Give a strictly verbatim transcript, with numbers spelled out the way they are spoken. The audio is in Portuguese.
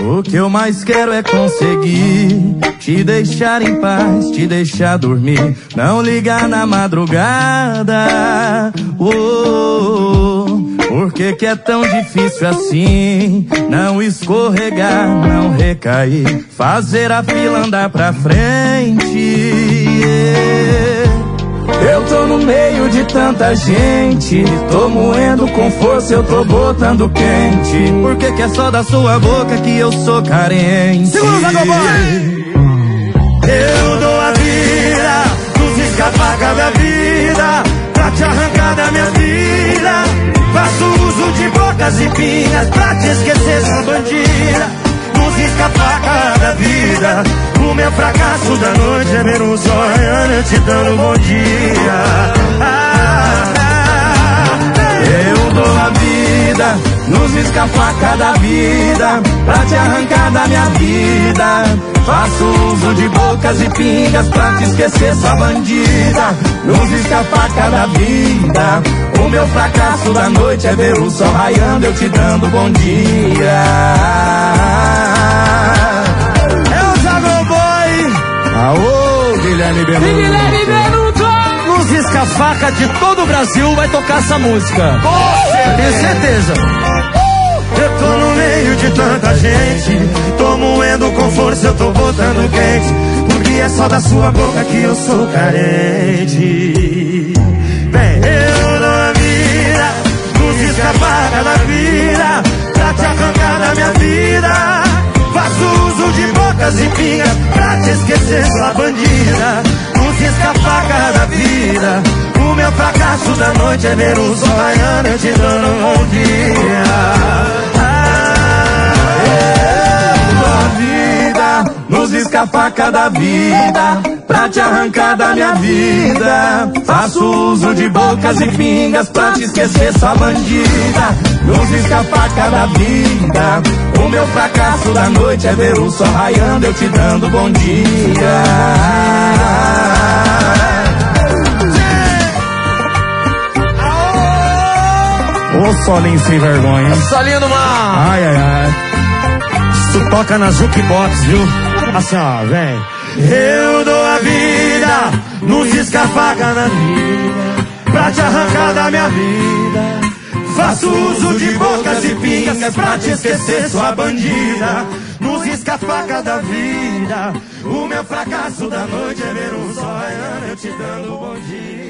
O que eu mais quero é conseguir te deixar em paz, te deixar dormir, não ligar na madrugada. Oh, por que que é tão difícil assim? Não escorregar, não recair, fazer a fila andar pra frente. Yeah. Eu tô no meio de tanta gente, tô moendo com força, eu tô botando quente. Por que que é só da sua boca que eu sou carente? Segura o Zagoboy! Eu dou a vida, nos escapaca da vida, pra te arrancar da minha vida. Faço uso de bocas e pingas pra te esquecer, sua bandida. Nos escapaca da vida, o meu fracasso da noite é ver o sol raiando, eu te dando bom dia. Ah, ah, eu dou a vida, nos escapaca da vida, pra te arrancar da minha vida. Faço uso de bocas e pingas pra te esquecer, sua bandida. Nos escapaca da vida, o meu fracasso da noite é ver o sol raiando, eu te dando bom dia. Aô, Guilherme Benuto. E Guilherme Benuto. Nos Risca-Faca de todo o Brasil vai tocar essa música. Oh, tenho certeza. Eu tô no meio de tanta gente, tô moendo com força, eu tô botando quente. Porque é só da sua boca que eu sou carente. Vem, eu dou a vida, nos Risca-Faca da vida, pra te arrancar da minha vida. Faço uso de bocas e pingas pra te esquecer, sua bandida. Nos Risca-Faca da vida, o meu fracasso da noite é ver o sol raiando, eu te dando um bom dia. Ah, eu dou a vida, nos Risca-Faca da vida, pra te arrancar da minha vida. Faço uso de bocas e pingas pra te esquecer, sua bandida. Nos Risca-Faca da vida, o meu fracasso da noite é ver o sol raiando, eu te dando bom dia. Ô solinho sem vergonha, hein? Solinho do mar. Ai, ai, ai. Isso toca na jukebox, viu? Assim, ó, vem. Eu dou a vida, nos Risca-Faca na vida, pra te arrancar da minha vida. Faço uso de bocas e pingas pra te esquecer, sua bandida. Nos Risca-Faca da vida, o meu fracasso da noite é ver o sol raiando, eu te dando bom dia.